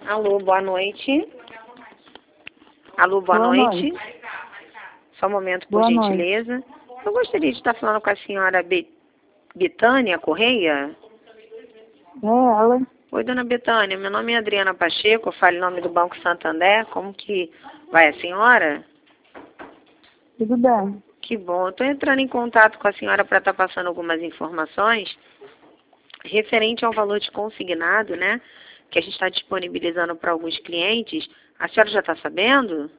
Alô, boa noite. Alô, boa noite. Só um momento, por gentileza. Eu gostaria de estar falando com a senhora Betânia Correia. É ela. Oi, dona Betânia. Meu nome é Adriana Pacheco. Eu falo em nome do Banco Santander. Como que vai a senhora? Tudo bem. Que bom. Estou entrando em contato com a senhora para estar passando algumas informações referente ao valor de consignado, né? Que a gente está disponibilizando para alguns clientes. A senhora já está sabendo?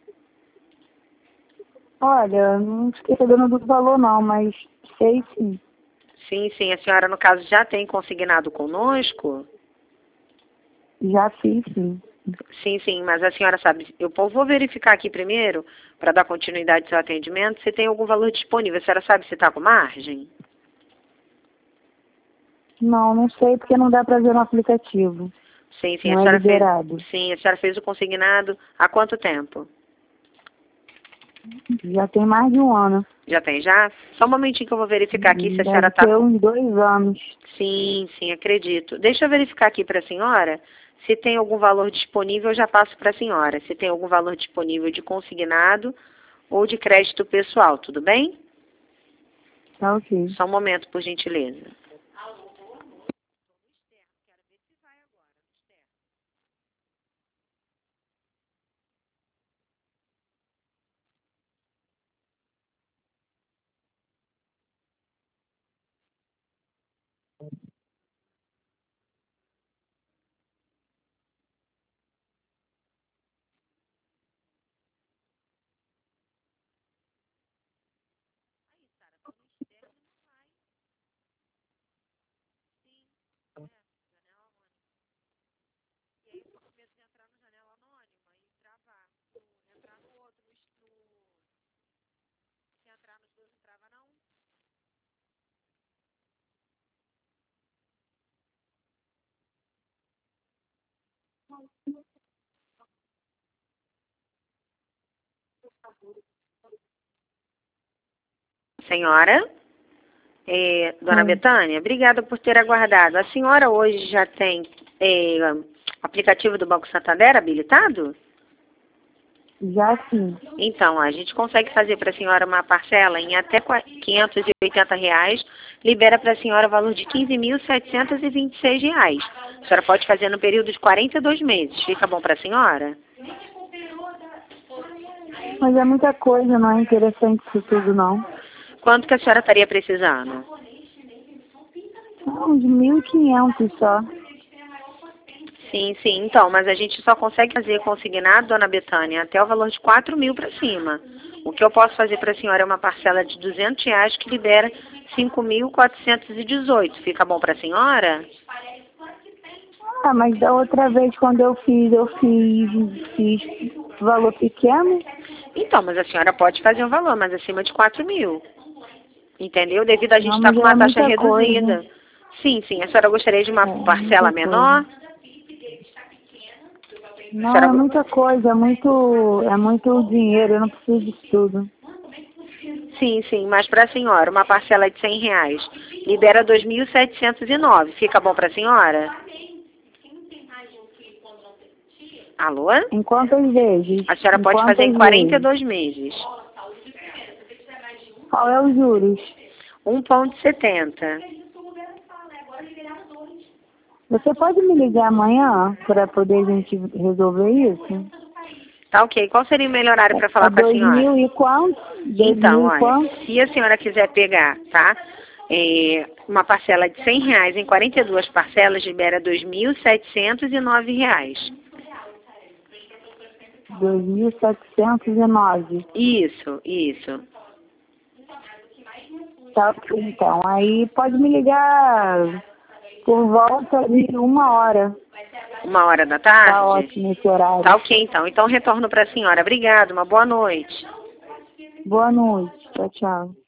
Olha, não fiquei sabendo do valor não, mas sei sim. Sim, sim. A senhora, no caso, já tem consignado conosco? Já fiz sim. Sim, sim, mas a senhora sabe, eu vou verificar aqui primeiro, para dar continuidade ao seu atendimento, se tem algum valor disponível. A senhora sabe se está com margem? Não sei porque não dá para ver no aplicativo. Sim, sim. Não é liberado. Sim, a senhora fez o consignado há quanto tempo? Já tem mais de um ano. Já tem, já? Só um momentinho que eu vou verificar aqui se a senhora Deve está ter com... uns 2 anos. Sim, sim, acredito. Deixa eu verificar aqui para a senhora. Se tem algum valor disponível, eu já passo para a senhora. Se tem algum valor disponível de consignado ou de crédito pessoal, tudo bem? Tá ok. Só um momento, por gentileza. Senhora? Dona Oi. Betânia, obrigada por ter aguardado. A senhora hoje já tem aplicativo do Banco Santander habilitado? Já sim. Então, a gente consegue fazer para a senhora uma parcela em até R$ 580, libera para a senhora o valor de R$ 15.726. A senhora pode fazer no período de 42 meses. Fica bom para a senhora? Mas é muita coisa, não é interessante isso tudo não. Quanto que a senhora estaria precisando? Uns 1.500 só. Sim, sim. Então, mas a gente só consegue fazer consignado, dona Betânia, até o valor de 4.000 para cima. O que eu posso fazer para a senhora é uma parcela de R$ 200 que libera 5.418. Fica bom para a senhora? Ah, mas da outra vez quando eu fiz valor pequeno. Então, mas a senhora pode fazer um valor, mas acima de 4.000. Entendeu? Devido a gente Não, estar mas com é uma taxa muita reduzida. coisa. Sim, sim. A senhora gostaria de uma parcela Muita coisa. menor? A Não, senhora... é muita coisa, é muito dinheiro, eu não preciso disso tudo. Sim, sim. Mas para a senhora, uma parcela de R$ 100 libera 2.709. Fica bom para a senhora? Alô? Em quantas vezes? A senhora Em pode fazer em quantas vezes? 42 meses. Qual é os juros? 1,70. Você pode me ligar amanhã para poder a gente resolver isso? Tá ok. Qual seria o melhor horário para É falar com a 2.000 senhora? e quanto? Dois Então, mil e olha, quanto? se a senhora quiser pegar, tá? Uma parcela de R$ 100 em 42 parcelas libera R$ 2.709. 2.709. Isso, isso. Tá ok, então. Aí pode me ligar por volta de 1 hora. 1 hora da Tá tarde? ótimo esse horário. Tá ok, então. Então retorno para a senhora. Obrigada, uma boa noite. Boa noite. Tchau, tchau.